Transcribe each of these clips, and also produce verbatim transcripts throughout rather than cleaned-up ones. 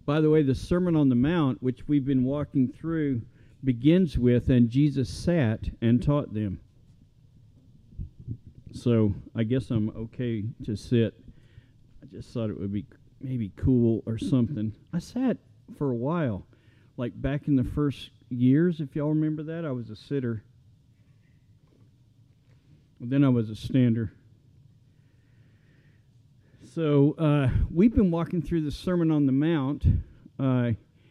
by the way, the Sermon on the Mount, which we've been walking through, begins with, and Jesus sat and taught them. So I guess I'm okay to sit. I just thought it would be maybe cool or something. I sat for a while, like back in the first years, if y'all remember that. I was a sitter. Then I was a stander. So uh, we've been walking through the Sermon on the Mount, uh,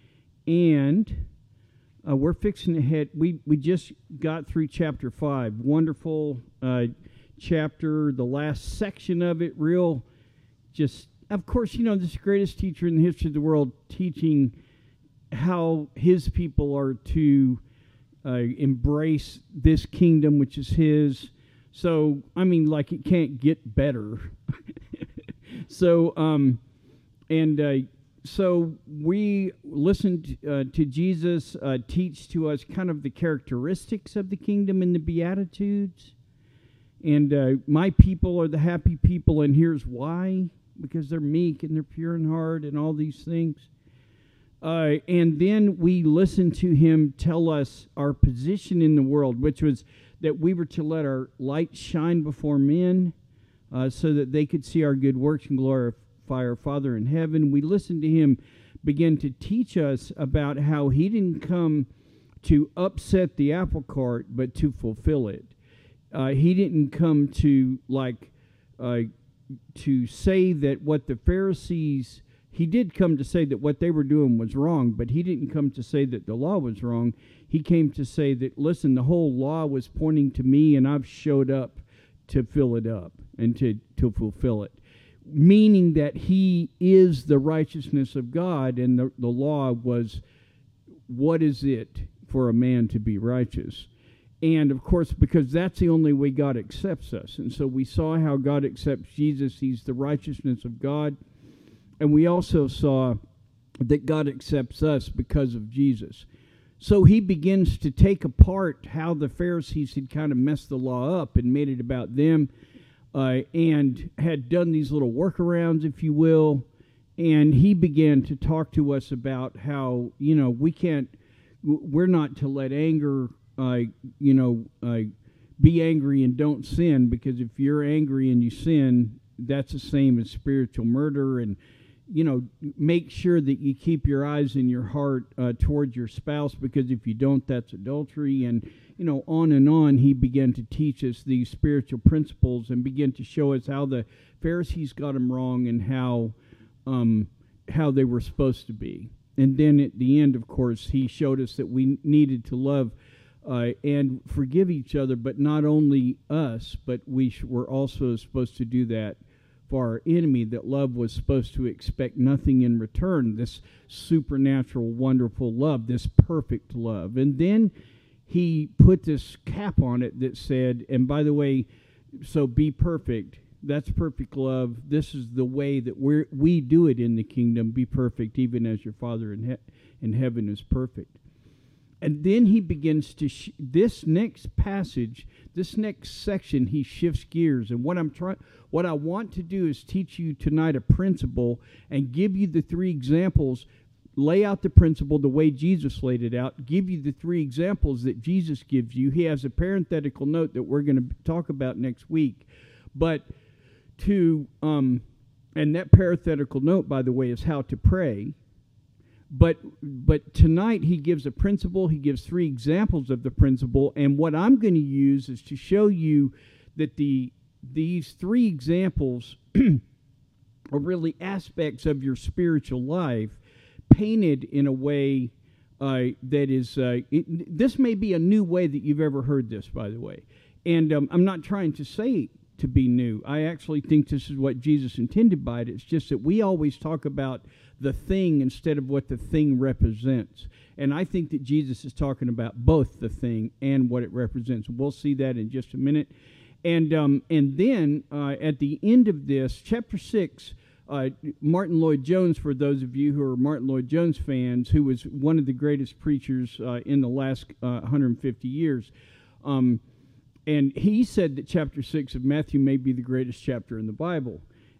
and uh, we're fixing to head. We we just got through chapter five. Wonderful uh, chapter. The last section of it, real. Just of course, you know, this is the greatest teacher in the history of the world, teaching how his people are to uh, embrace this kingdom, which is his. So I mean, like it can't get better. So, um, and uh, so we listened uh, to Jesus uh, teach to us kind of the characteristics of the kingdom in the Beatitudes. And uh, my people are the happy people, and here's why. Because they're meek and they're pure in heart and all these things. Uh, and then we listened to him tell us our position in the world, which was that we were to let our light shine before men, Uh, so that they could see our good works and glorify our Father in heaven. We listened to him begin to teach us about how he didn't come to upset the apple cart, but to fulfill it. Uh, he didn't come to, like, uh, to say that what the Pharisees, he did come to say that what they were doing was wrong, but he didn't come to say that the law was wrong. He came to say that, listen, the whole law was pointing to me, and I've showed up to fill it up and to, to fulfill it, meaning that he is the righteousness of God, and the, the law was, what is it for a man to be righteous? And, of course, because that's the only way God accepts us. And so we saw how God accepts Jesus. He's the righteousness of God. And we also saw that God accepts us because of Jesus. So he begins to take apart how the Pharisees had kind of messed the law up and made it about them, uh, and had done these little workarounds, if you will. And he began to talk to us about how, you know, we can't, we're not to let anger, uh, you know, uh, be angry and don't sin, because if you're angry and you sin, that's the same as spiritual murder. And you know, make sure that you keep your eyes and your heart uh, towards your spouse, because if you don't, that's adultery. And, you know, on and on, he began to teach us these spiritual principles and began to show us how the Pharisees got them wrong and how um, how they were supposed to be. And then at the end, of course, he showed us that we needed to love uh, and forgive each other, but not only us, but we sh- were also supposed to do that for our enemy, that love was supposed to expect nothing in return, this supernatural, wonderful love, this perfect love. And then he put this cap on it that said, and by the way, so be perfect. That's perfect love. This is the way that we we do it in the kingdom. Be perfect, even as your Father in, he- in heaven is perfect. And then he begins to, sh- this next passage, this next section, he shifts gears. And what I'm trying, what I want to do is teach you tonight a principle and give you the three examples, lay out the principle the way Jesus laid it out, give you the three examples that Jesus gives you. He has a parenthetical note that we're going to talk about next week. But to, um, and that parenthetical note, by the way, is how to pray. But but tonight he gives a principle, he gives three examples of the principle, and what I'm going to use is to show you that the these three examples are really aspects of your spiritual life painted in a way uh, that is, uh, it, this may be a new way that you've ever heard this, by the way. And um, I'm not trying to say to be new. I actually think this is what Jesus intended by it. It's just that we always talk about the thing instead of what the thing represents. And I think that Jesus is talking about both the thing and what it represents. We'll see that in just a minute. And um, and then uh, at the end of this, chapter six, uh, Martin Lloyd-Jones, for those of you who are Martin Lloyd-Jones fans, who was one of the greatest preachers uh, in the last uh, one hundred fifty years, um, and he said that chapter six of Matthew may be the greatest chapter in the Bible.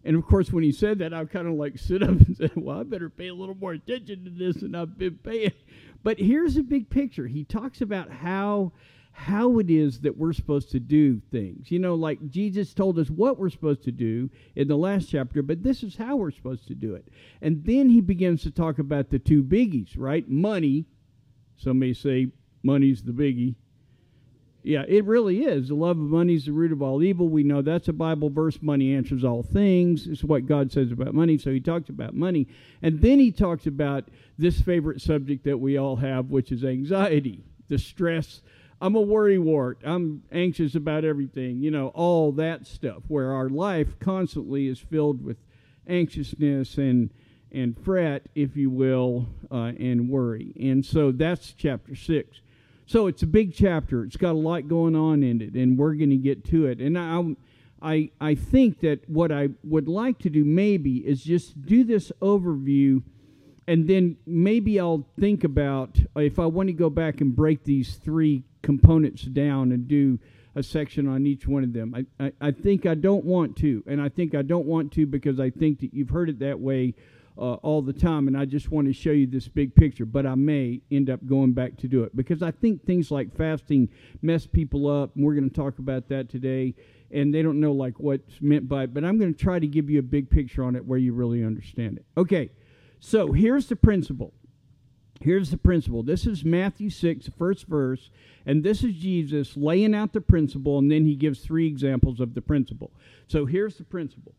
And of course, when he said that, I kind of like sit up and said, well, I better pay a little more attention to this than I've been paying. But here's a big picture. He talks about how how it is that we're supposed to do things. You know, like Jesus told us what we're supposed to do in the last chapter, but this is how we're supposed to do it. And then he begins to talk about the two biggies, right? Money. Some may say money's the biggie. Yeah, it really is. The love of money is the root of all evil. We know that's a Bible verse. Money answers all things. It's what God says about money. So he talks about money. And then he talks about this favorite subject that we all have, which is anxiety, the stress. I'm a worrywart. I'm anxious about everything. You know, all that stuff, where our life constantly is filled with anxiousness and and fret, if you will, uh, and worry. And so that's chapter six. So it's a big chapter. It's got a lot going on in it, and we're going to get to it. And I, I, I think that what I would like to do maybe is just do this overview, and then maybe I'll think about if I want to go back and break these three components down and do a section on each one of them. I, I, I think I don't want to, and I think I don't want to because I think that you've heard it that way Uh, all the time, and I just want to show you this big picture, but I may end up going back to do it because I think things like fasting mess people up, and we're going to talk about that today, and they don't know like what's meant by it, but I'm going to try to give you a big picture on it where you really understand it. Okay, so here's the principle. Here's the principle. This is Matthew six, the first verse, and this is Jesus laying out the principle, and then he gives three examples of the principle. So here's the principle.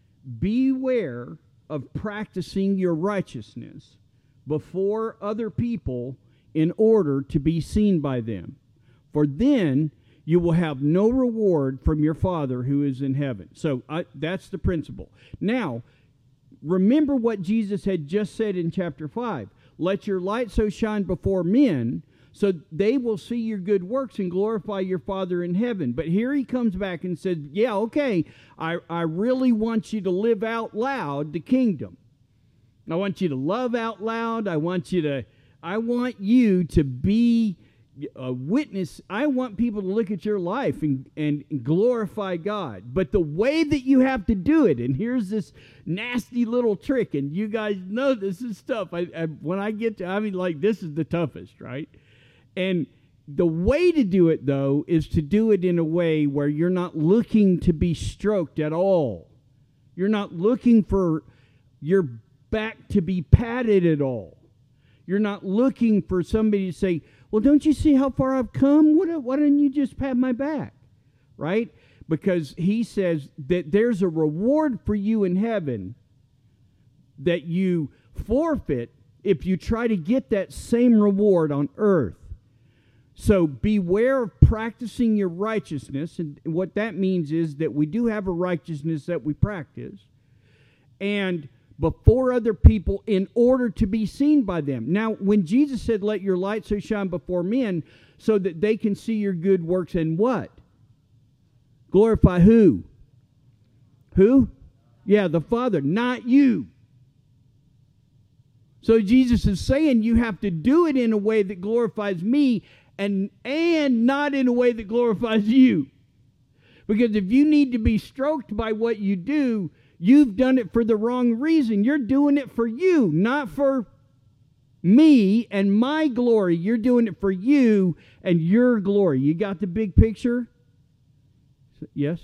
Beware of practicing your righteousness before other people in order to be seen by them. For then you will have no reward from your Father who is in heaven. So I, that's the principle. Now, remember what Jesus had just said in chapter five. Let your light so shine before men so they will see your good works and glorify your Father in heaven. But here he comes back and said, yeah, okay, I, I really want you to live out loud the kingdom. I want you to love out loud. I want you to, I want you to be a witness. I want people to look at your life and, and glorify God. But the way that you have to do it, and here's this nasty little trick, and you guys know this is tough. I, I, when I get to, I mean, like, this is the toughest, right? And the way to do it, though, is to do it in a way where you're not looking to be stroked at all. You're not looking for your back to be patted at all. You're not looking for somebody to say, well, don't you see how far I've come? Why don't, why don't you just pat my back? Right? Because he says that there's a reward for you in heaven that you forfeit if you try to get that same reward on earth. So beware of practicing your righteousness, and what that means is that we do have a righteousness that we practice, and before other people in order to be seen by them. Now, when Jesus said, let your light so shine before men so that they can see your good works and what? Glorify who? Who? Yeah, the Father, not you. So Jesus is saying you have to do it in a way that glorifies me and, and not in a way that glorifies you. Because if you need to be stroked by what you do, you've done it for the wrong reason. You're doing it for you, not for me and my glory. You're doing it for you and your glory. You got the big picture? Yes?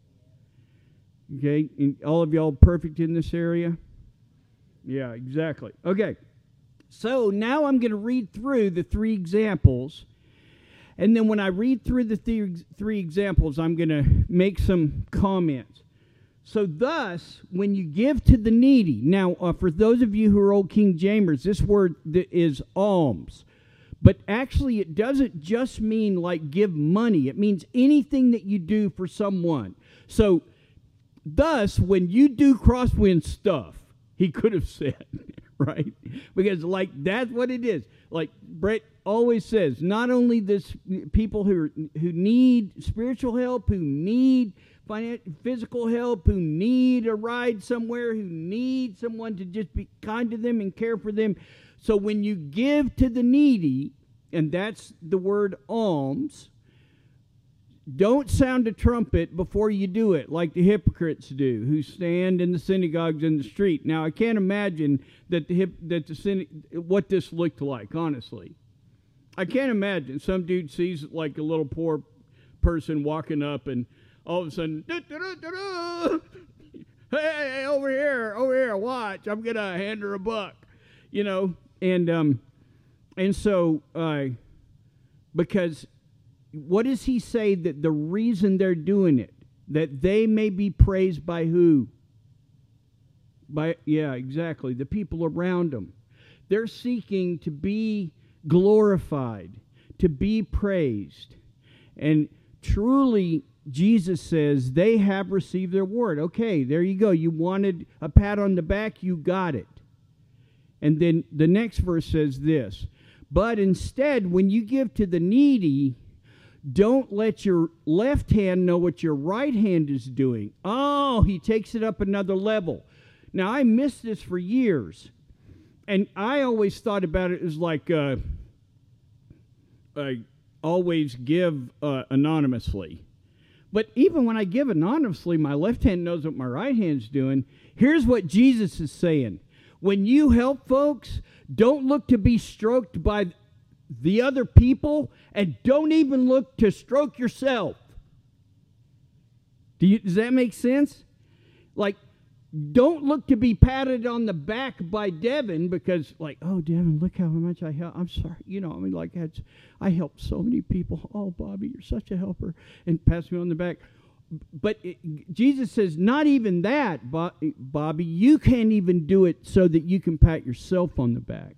Okay, and all of y'all perfect in this area? Yeah, exactly. Okay, so now I'm going to read through the three examples. And then when I read through the th- three examples, I'm going to make some comments. So thus, when you give to the needy, now uh, for those of you who are old King Jamers, this word th- is alms. But actually it doesn't just mean like give money. It means anything that you do for someone. So thus, when you do Crosswind stuff, he could have said, right? Because like that's what it is. Like Brett always says, not only this people who are, who need spiritual help, who need financial, physical help, who need a ride somewhere, who need someone to just be kind to them and care for them. So when you give to the needy, and that's the word alms, Don't sound a trumpet before you do it, like the hypocrites do, who stand in the synagogues in the street. Now, I can't imagine that the hip, that the syna- what this looked like, honestly. I can't imagine. Some dude sees like a little poor person walking up, and all of a sudden, hey, over here, over here, watch, I'm going to hand her a buck, you know. And, um, and so, uh, because... what does he say that the reason they're doing it? That they may be praised by who? By, yeah, exactly, the people around them. They're seeking to be glorified, to be praised. And truly, Jesus says, they have received their word. Okay, there you go. You wanted a pat on the back, you got it. And then the next verse says this, but instead, when you give to the needy, don't let your left hand know what your right hand is doing. Oh, he takes it up another level. Now, I missed this for years. And I always thought about it as like, uh, I always give uh, anonymously. But even when I give anonymously, my left hand knows what my right hand's doing. Here's what Jesus is saying. When you help folks, don't look to be stroked by the other people, and don't even look to stroke yourself. Do you, does that make sense? Like, don't look to be patted on the back by Devin because, like, oh, Devin, look how much I help. I'm sorry. You know, I mean, like, that's, I helped so many people. Oh, Bobby, you're such a helper. And pass me on the back. But it, Jesus says, not even that, Bobby. You can't even do it so that you can pat yourself on the back.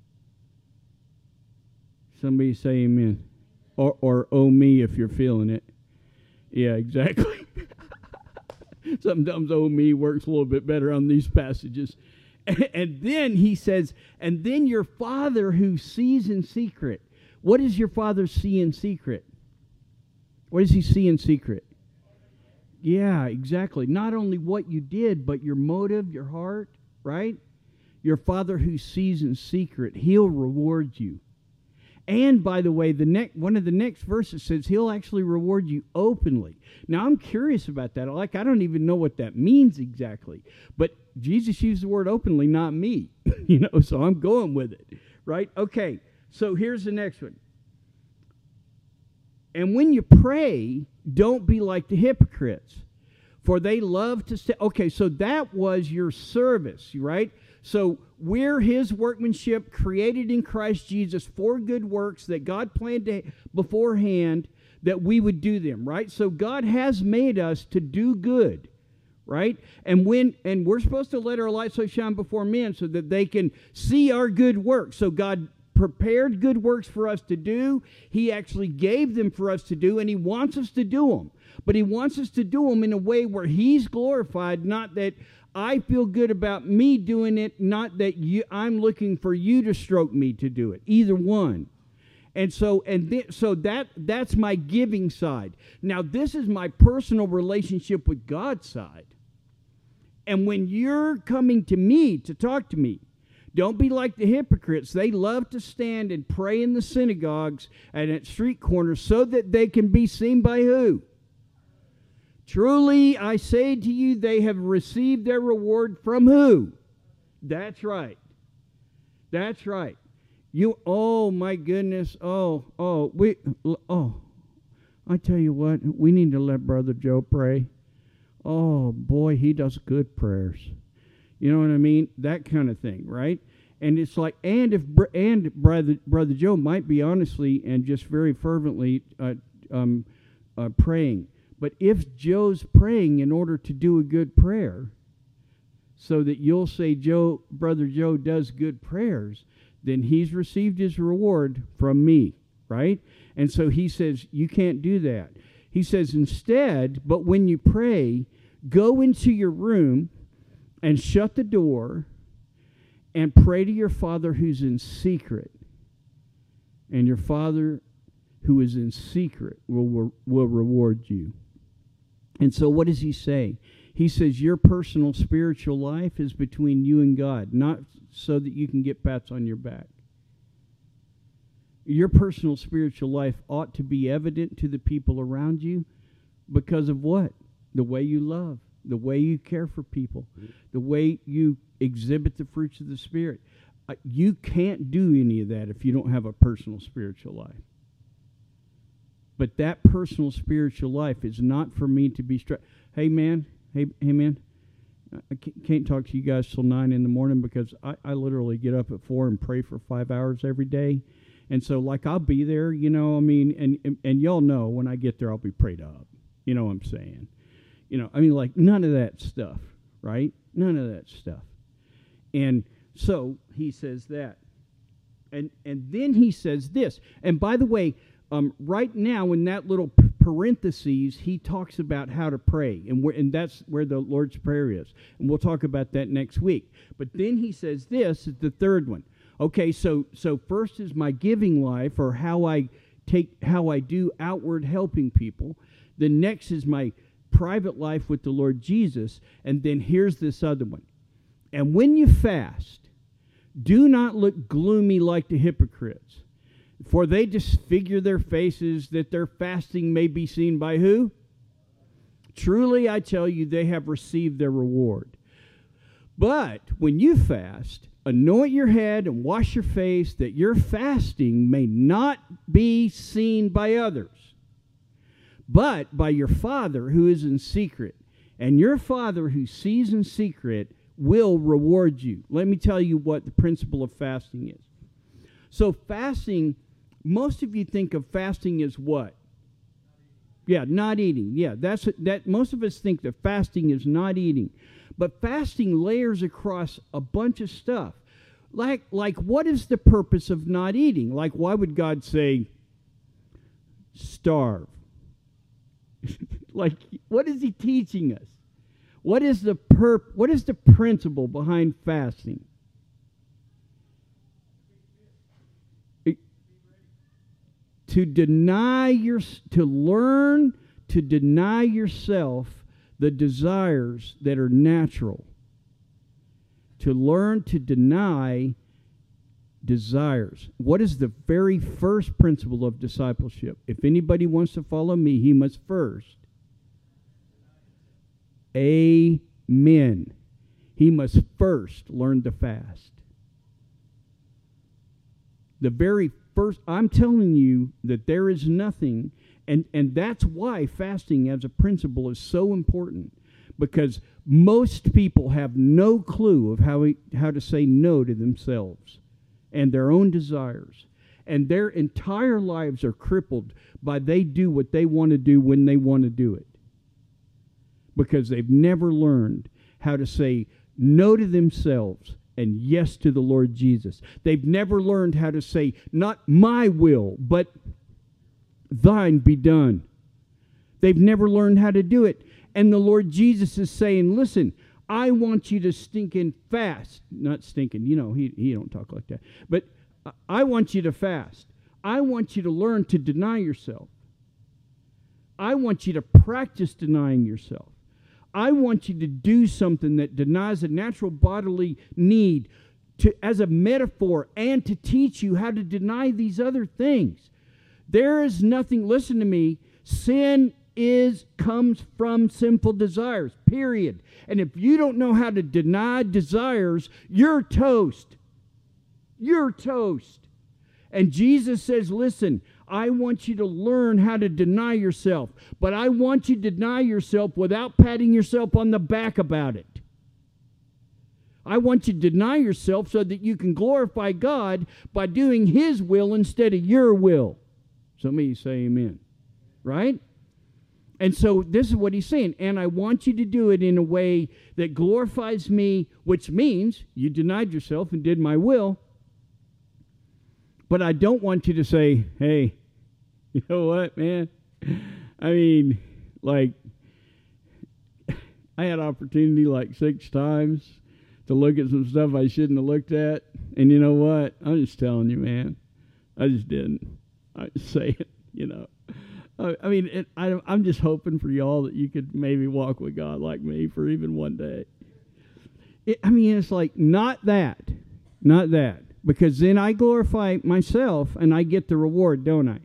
Somebody say amen. Or, or oh me if you're feeling it. Yeah, exactly. Sometimes oh me works a little bit better on these passages. And, and then he says, and then your Father who sees in secret. What does your Father see in secret? What does he see in secret? Yeah, exactly. Not only what you did, but your motive, your heart, right? Your Father who sees in secret, he'll reward you. And by the way, the next one of the next verses says he'll actually reward you openly. Now I'm curious about that. Like I don't even know what that means exactly. But Jesus used the word openly, not me. You know, so I'm going with it. Right? Okay. So here's the next one. And when you pray, don't be like the hypocrites, for they love to say, okay, so that was your service, right? So we're his workmanship created in Christ Jesus for good works that God planned to, beforehand that we would do them, right? So God has made us to do good, right? And when and we're supposed to let our light so shine before men so that they can see our good works. So God prepared good works for us to do. He actually gave them for us to do, and he wants us to do them. But he wants us to do them in a way where he's glorified, not that I feel good about me doing it, not that you, I'm looking for you to stroke me to do it. Either one. And so and th- so that that's my giving side. Now this is my personal relationship with God's side. And when you're coming to me to talk to me, don't be like the hypocrites. They love to stand and pray in the synagogues and at street corners so that they can be seen by who? Truly, I say to you, they have received their reward from who? That's right. That's right. You, oh my goodness, oh, oh, we, oh, I tell you what, we need to let Brother Joe pray. Oh boy, he does good prayers. You know what I mean? That kind of thing, right? And it's like, and if, and Brother, Brother Joe might be honestly and just very fervently uh, um, uh, praying. But if Joe's praying in order to do a good prayer, so that you'll say, Joe, Brother Joe does good prayers, then he's received his reward from me, right? And so he says, you can't do that. He says, instead, but when you pray, go into your room and shut the door and pray to your Father who's in secret. And your Father who is in secret will, will reward you. And so what does he say? He says your personal spiritual life is between you and God, not so that you can get pats on your back. Your personal spiritual life ought to be evident to the people around you because of what? The way you love, the way you care for people, the way you exhibit the fruits of the Spirit. Uh, you can't do any of that if you don't have a personal spiritual life. But that personal spiritual life is not for me to be struck. Hey, man. Hey, hey, man. I can't talk to you guys till nine in the morning because I, I literally get up at four and pray for five hours every day. And so, like, I'll be there, you know, I mean, and, and, and y'all know when I get there, I'll be prayed up. You know what I'm saying? You know, I mean, like, none of that stuff, right? None of that stuff. And so he says that. And, and then he says this. And by the way, Um, right now, in that little parentheses, he talks about how to pray, and, and that's where the Lord's Prayer is. And we'll talk about that next week. But then he says this is the third one. Okay, so so first is my giving life, or how I take how I do outward helping people. The next is my private life with the Lord Jesus, and then here's this other one. And when you fast, do not look gloomy like the hypocrites. For they disfigure their faces, that their fasting may be seen by who? Truly, I tell you, they have received their reward. But when you fast, anoint your head and wash your face, that your fasting may not be seen by others, but by your Father who is in secret. And your Father who sees in secret will reward you. Let me tell you what the principle of fasting is. So fasting, most of you think of fasting as what? Yeah, not eating. Yeah, that's that. Most of us think that fasting is not eating, but fasting layers across a bunch of stuff. Like, like, what is the purpose of not eating? Like, why would God say, starve? Like, what is He teaching us? What is the perp? What is the principle behind fasting? To deny your, to learn to deny yourself the desires that are natural. To learn to deny desires. What is the very first principle of discipleship? If anybody wants to follow me, he must first. Amen. He must first learn to fast. The very first, I'm telling you that there is nothing, and, and that's why fasting as a principle is so important, because most people have no clue of how, how to say no to themselves and their own desires. And their entire lives are crippled by they do what they want to do when they want to do it. Because they've never learned how to say no to themselves and yes to the Lord Jesus. They've never learned how to say, not my will, but thine be done. They've never learned how to do it. And the Lord Jesus is saying, listen, I want you to stinking fast. Not stinking, you know, he, he don't talk like that. But I want you to fast. I want you to learn to deny yourself. I want you to practice denying yourself. I want you to do something that denies a natural bodily need to, as a metaphor, and to teach you how to deny these other things. There is nothing, listen to me, sin is comes from sinful desires, period. And if you don't know how to deny desires, you're toast. You're toast. And Jesus says, listen, I want you to learn how to deny yourself, but I want you to deny yourself without patting yourself on the back about it. I want you to deny yourself so that you can glorify God by doing His will instead of your will. Some of you say amen. Right? And so this is what He's saying. And I want you to do it in a way that glorifies me, which means you denied yourself and did my will. But I don't want you to say, hey, you know what, man? I mean, like, I had opportunity like six times to look at some stuff I shouldn't have looked at. And you know what? I'm just telling you, man. I just didn't. I just say it, you know. I, I mean, it, I, I'm just hoping for y'all that you could maybe walk with God like me for even one day. It, I mean, it's like, not that. Not that. Because then I glorify myself and I get the reward, don't I?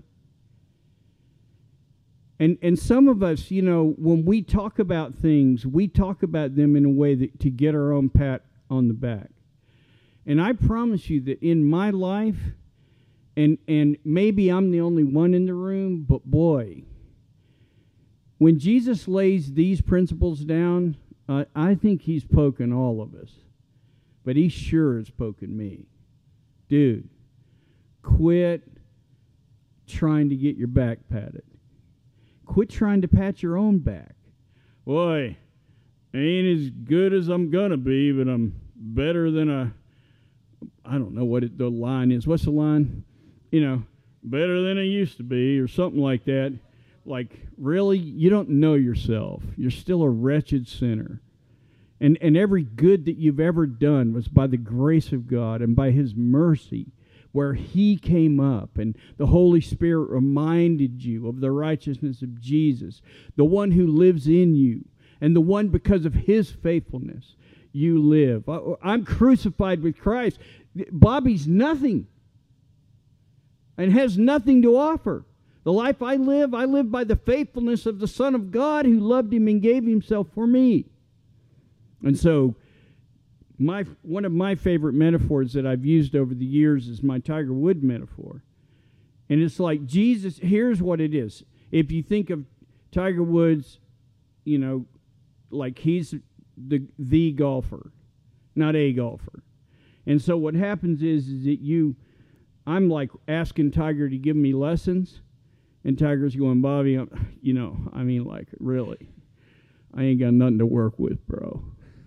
And and some of us, you know, when we talk about things, we talk about them in a way that to get our own pat on the back. And I promise you that in my life, and and maybe I'm the only one in the room, but boy, when Jesus lays these principles down, uh, I think he's poking all of us. But he sure is poking me. Dude, quit trying to get your back patted. Quit trying to pat your own back. Boy, I ain't as good as I'm going to be, but I'm better than a, I don't know what it, the line is. What's the line? You know, better than I used to be or something like that. Like, really? You don't know yourself. You're still a wretched sinner. And and every good that you've ever done was by the grace of God and by his mercy, where he came up and the Holy Spirit reminded you of the righteousness of Jesus, the one who lives in you, and the one because of his faithfulness you live. I, I'm crucified with Christ. Bobby's nothing and has nothing to offer. The life I live, I live by the faithfulness of the Son of God who loved him and gave himself for me. And so, my one of my favorite metaphors that I've used over the years is my Tiger Woods metaphor. And it's like Jesus, here's what it is. If you think of Tiger Woods, you know, like he's the the golfer, not a golfer. And so what happens is, is that you, I'm like asking Tiger to give me lessons, and Tiger's going, Bobby, I'm, you know, I mean, like, really, I ain't got nothing to work with, bro.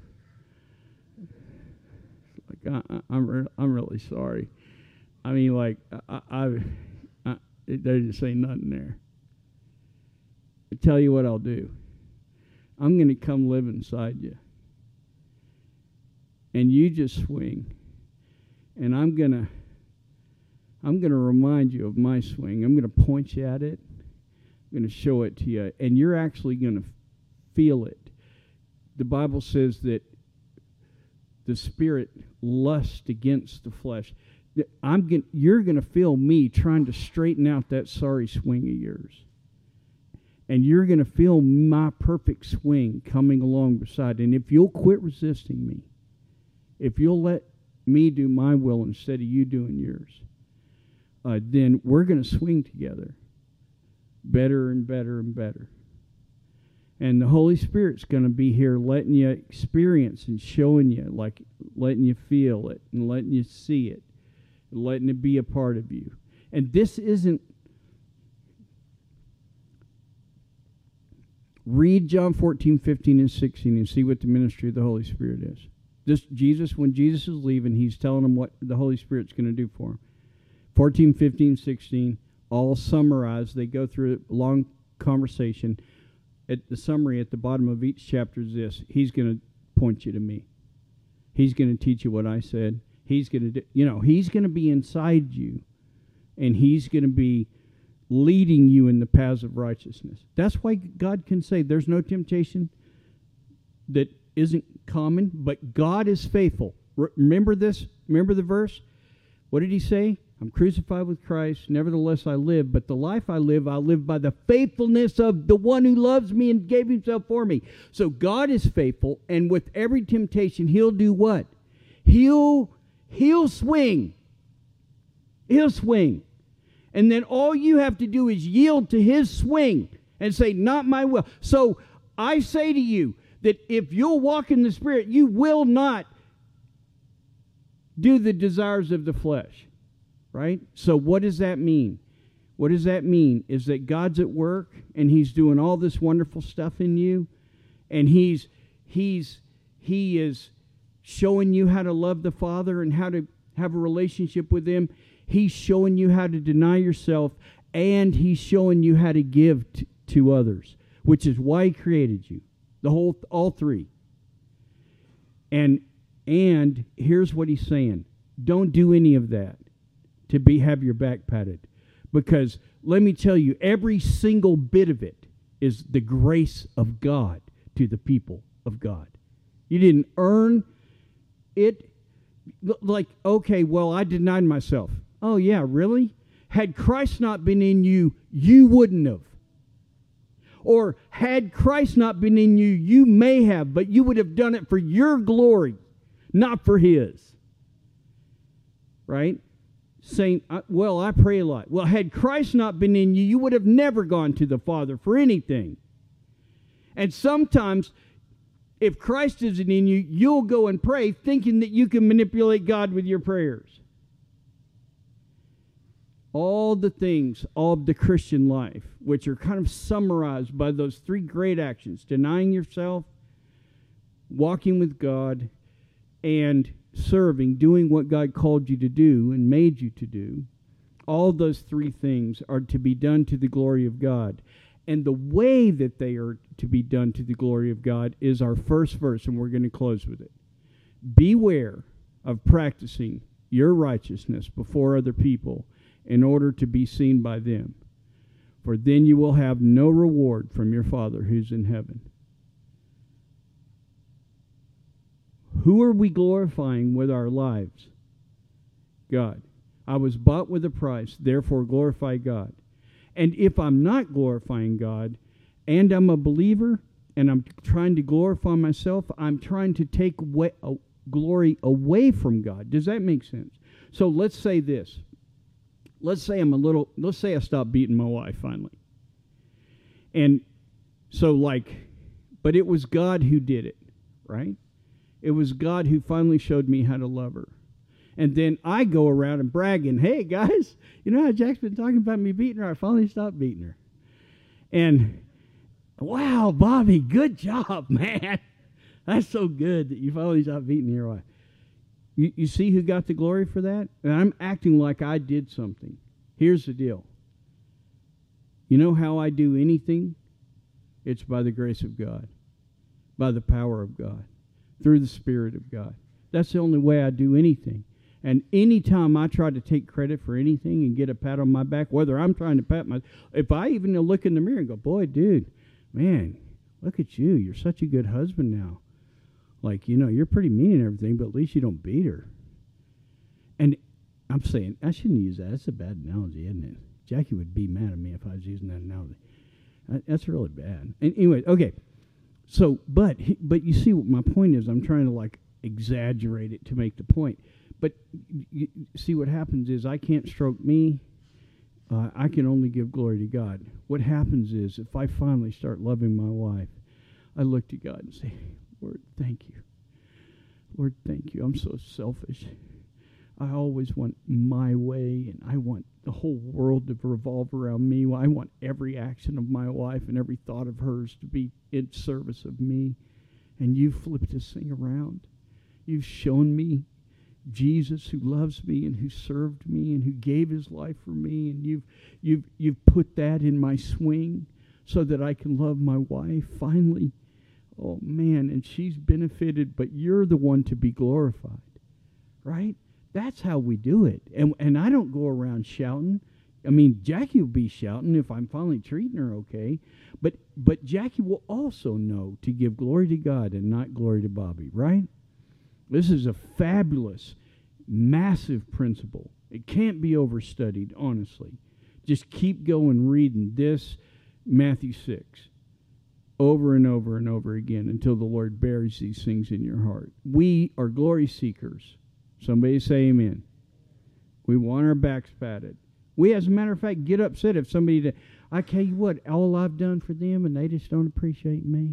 Like, I, I'm re- I'm really sorry. I mean, like, I, I, I there just ain't nothing there. I tell you what I'll do. I'm going to come live inside you, and you just swing, and I'm gonna I'm gonna remind you of my swing. I'm gonna point you at it. I'm gonna show it to you, and you're actually gonna feel it. The Bible says that the spirit lusts against the flesh. I'm gonna, you're going to feel me trying to straighten out that sorry swing of yours. And you're going to feel my perfect swing coming along beside. And if you'll quit resisting me, if you'll let me do my will instead of you doing yours, uh, then we're going to swing together better and better and better. And the Holy Spirit's going to be here letting you experience and showing you, like letting you feel it and letting you see it, and letting it be a part of you. And this isn't, read John fourteen, fifteen, and sixteen and see what the ministry of the Holy Spirit is. This Jesus, when Jesus is leaving, he's telling them what the Holy Spirit's going to do for him. fourteen, fifteen, sixteen, all summarized. They go through a long conversation. At the summary at the bottom of each chapter is this: he's going to point you to me. He's going to teach you what I said. He's going to, do, you know, he's going to be inside you, and he's going to be leading you in the paths of righteousness. That's why God can say there's no temptation that isn't common, but God is faithful. Re- remember this? Remember the verse? What did he say? I'm crucified with Christ, nevertheless I live, but the life I live, I live by the faithfulness of the one who loves me and gave himself for me. So God is faithful, and with every temptation, he'll do what? He'll, he'll swing. He'll swing. And then all you have to do is yield to his swing and say, not my will. So I say to you that if you'll walk in the Spirit, you will not do the desires of the flesh. Right? So what does that mean? What does that mean is that God's at work and he's doing all this wonderful stuff in you, and he's he's he is showing you how to love the Father and how to have a relationship with him. He's showing you how to deny yourself, and he's showing you how to give t- to others, which is why he created you. The whole all three. And and here's what he's saying. Don't do any of that to be have your back patted. Because let me tell you, every single bit of it is the grace of God to the people of God. You didn't earn it. like, okay, well, I denied myself. Oh, yeah, really? Had Christ not been in you, you wouldn't have. Or had Christ not been in you, you may have, but you would have done it for your glory, not for His. Right? Saying, well, I pray a lot. Well, had Christ not been in you, you would have never gone to the Father for anything. And sometimes, if Christ isn't in you, you'll go and pray thinking that you can manipulate God with your prayers. All the things of the Christian life, which are kind of summarized by those three great actions: denying yourself, walking with God, and serving, doing what God called you to do and made you to do. All those three things are to be done to the glory of God. And the way that they are to be done to the glory of God is our first verse, and we're going to close with it. Beware of practicing your righteousness before other people in order to be seen by them, for then you will have no reward from your Father who's in heaven. Who are we glorifying with our lives? God. I was bought with a price, therefore glorify God. And if I'm not glorifying God, and I'm a believer, and I'm trying to glorify myself, I'm trying to take away, uh, glory away from God. Does that make sense? So let's say this. Let's say I'm a little, let's say I stopped beating my wife finally. And so like, but it was God who did it, right? It was God who finally showed me how to love her. And then I go around and bragging, hey, guys, you know how Jack's been talking about me beating her? I finally stopped beating her. And, wow, Bobby, good job, man. That's so good that you finally stopped beating your wife. You, you see who got the glory for that? And I'm acting like I did something. Here's the deal. You know how I do anything? It's by the grace of God, by the power of God, through the Spirit of God. That's the only way I do anything. And anytime I try to take credit for anything and get a pat on my back, whether I'm trying to pat my, if I even look in the mirror and go, boy, dude, man, look at you. You're such a good husband now. Like, you know, you're pretty mean and everything, but at least you don't beat her. And I'm saying, I shouldn't use that. That's a bad analogy, isn't it? Jackie would be mad at me if I was using that analogy. That's really bad. And anyway, okay. So, but, but you see what my point is. I'm trying to, like, exaggerate it to make the point. But you see what happens is I can't stroke me. Uh, I can only give glory to God. What happens is if I finally start loving my wife, I look to God and say, Lord, thank you. Lord, thank you. I'm so selfish. I always want my way, and I want the whole world to revolve around me. I want every action of my wife and every thought of hers to be in service of me. And you flipped this thing around. You've shown me Jesus, who loves me and who served me and who gave his life for me, and you've you've you've put that in my swing so that I can love my wife finally. Oh man, and she's benefited, but you're the one to be glorified. Right? That's how we do it. And and I don't go around shouting. I mean, Jackie will be shouting if I'm finally treating her okay, but but Jackie will also know to give glory to God and not glory to Bobby, right? This is a fabulous, massive principle. It can't be overstudied, honestly. Just keep going reading this, Matthew six, over and over and over again until the Lord buries these things in your heart. We are glory seekers. Somebody say amen. We want our backs patted. We, as a matter of fact, get upset if somebody, that, I tell you what, all I've done for them and they just don't appreciate me.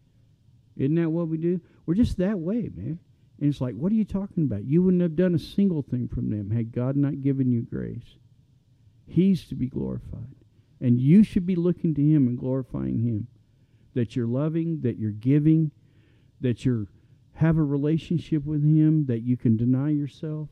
Isn't that what we do? We're just that way, man. And it's like, what are you talking about? You wouldn't have done a single thing from them had God not given you grace. He's to be glorified. And you should be looking to him and glorifying him. That you're loving, that you're giving, that you have a relationship with him, that you can deny yourself.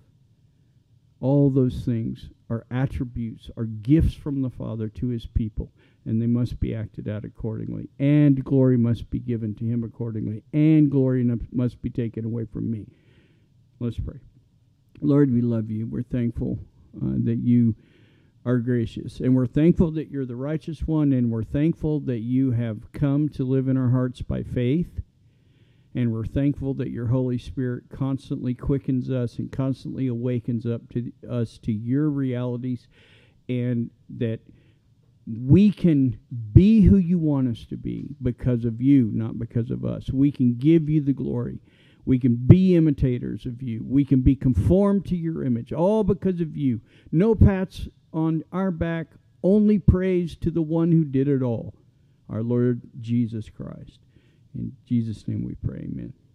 All those things are attributes, are gifts from the Father to his people, and they must be acted out accordingly. And glory must be given to him accordingly, and glory must be taken away from me. Let's pray. Lord, we love you. We're thankful uh, that you are gracious, and we're thankful that you're the righteous one, and we're thankful that you have come to live in our hearts by faith, And we're thankful that your Holy Spirit constantly quickens us and constantly awakens up to us to your realities, and that we can be who you want us to be because of you, not because of us. We can give you the glory. We can be imitators of you. We can be conformed to your image, all because of you. No pats on our back, only praise to the one who did it all, our Lord Jesus Christ. In Jesus' name we pray, amen.